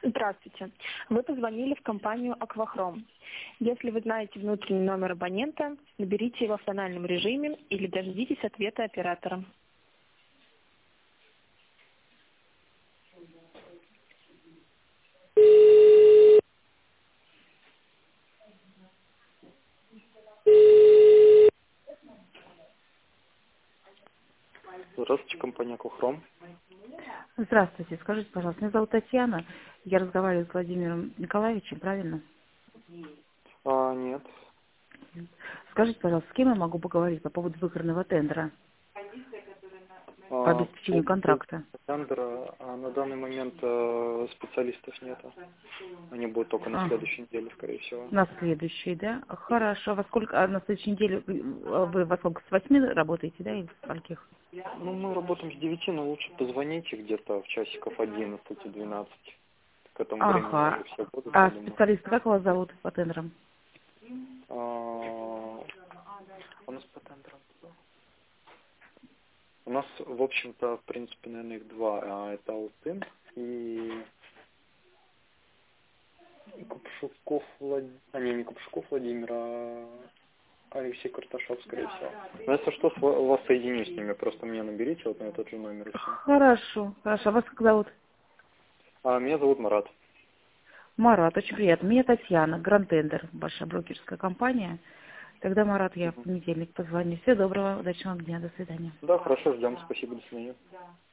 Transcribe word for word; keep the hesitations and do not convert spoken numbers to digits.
Здравствуйте. Вы позвонили в компанию «Аквахром». Если вы знаете внутренний номер абонента, наберите его в тональном режиме или дождитесь ответа оператора. Здравствуйте, компания «Аквахром». Здравствуйте. Скажите, пожалуйста, меня зовут Татьяна. Я разговариваю с Владимиром Николаевичем, правильно? А, нет. Скажите, пожалуйста, с кем я могу поговорить по поводу выигранного тендера по А, обеспечению по контракта? тендера а на данный момент э, специалистов нет. Они будут только на А, следующей неделе, скорее всего. на следующий, да? Хорошо. Во сколько, а на следующей неделе вы вы во сколько, с восьми работаете, да, или с скольких? Ну, мы работаем с девяти, но лучше позвоните где-то в часиков одиннадцать-двенадцать. К этому времени уже Ага. все будут, я А думаю. специалисты, как вас зовут по тендерам? А, у нас по тендерам кто? У нас, в общем-то, в принципе, наверное, их два. А, это Алтын и Купшуков Владимир. А, не, не Купшуков Владимир, а Алексей Карташов, скорее всего. Но если что, с ва- вас соединю с ними. Просто мне наберите вот на этот же номер и все. Хорошо. Хорошо. А вас как зовут? А, меня зовут Марат. Марат, очень приятно. Меня Татьяна, Гранд Тендер, большая брокерская компания. Тогда, Марат, я в Мгм. понедельник позвоню. Всего доброго, удачного дня, до свидания. Да, хорошо, ждем. Спасибо, до свидания.